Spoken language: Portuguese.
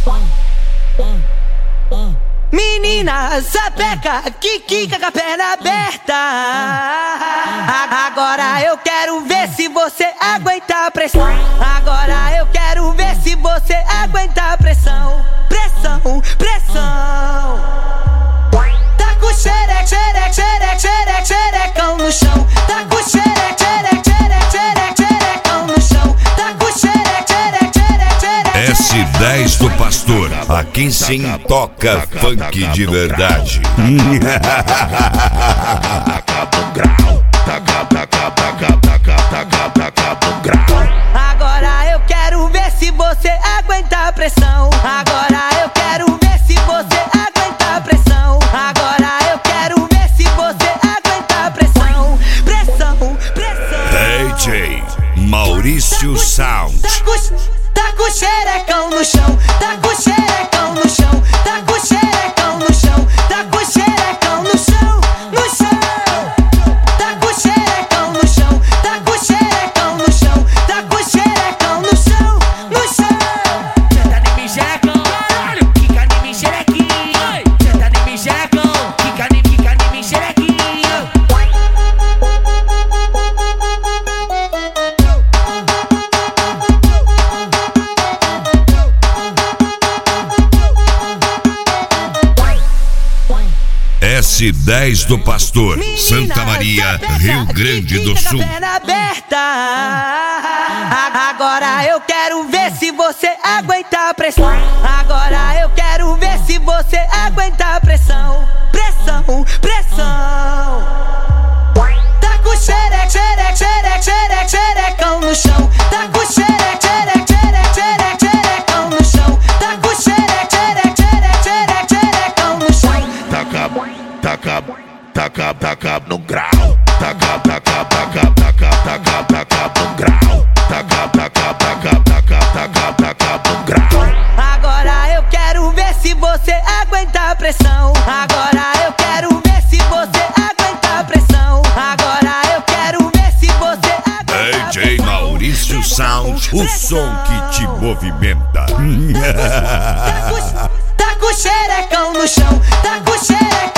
Menina, sapeca, que quica com a perna aberta. Agora eu quero ver se você aguenta a pressão. Agora eu quero ver se você aguenta a pressão. Pressão, pressão. Tá com xereque, xereque, xereque, xereque, xerecão no chão. Tá com xereque, xereque, xereque, xereque, xerecão no chão. Tá com xereque, xereque, xereque, xereque. S10 do Pastor, aqui sim toca funk de verdade. Agora eu quero ver se você aguenta a pressão. Agora eu quero ver se você aguenta a pressão. Agora eu quero ver se você aguenta a pressão. Pressão, pressão. DJ Maurício Sound. Tá com xerecão no chão. Tá com xerecão no chão. Tá com xerecão no chão. Tá com xerecão no chão. No chão. Tá com xerecão no chão. Tá com xerecão no chão. Tá com xerecão no chão. No chão. Senta em mim, xerecão. Caralho, quica em mim, xerequinho. Senta em mim, xerecão. Quica em mim, xerequinho. S10 do Pastor, Santa Maria, Rio Grande do Sul. Agora eu quero ver se você aguenta a pressão. Agora eu quero ver se você aguenta a pressão. Pressão, pressão. Tá com xereque, xereque, xereque, xereque, xerecão no chão. Tá com xereque, xereque, xereque, xereque, xerecão no chão. Tá com xereque, xereque, xereque, xereque, xerecão no chão. Taca no grau. Taca no grau. Taca no grau. Agora eu quero ver se você aguenta a pressão. Agora eu quero ver se você aguenta a pressão. Agora eu quero ver se você aguenta a DJ Maurício Sound, o som que te movimenta. Tá com xerecão no chão. Tá com xerecão.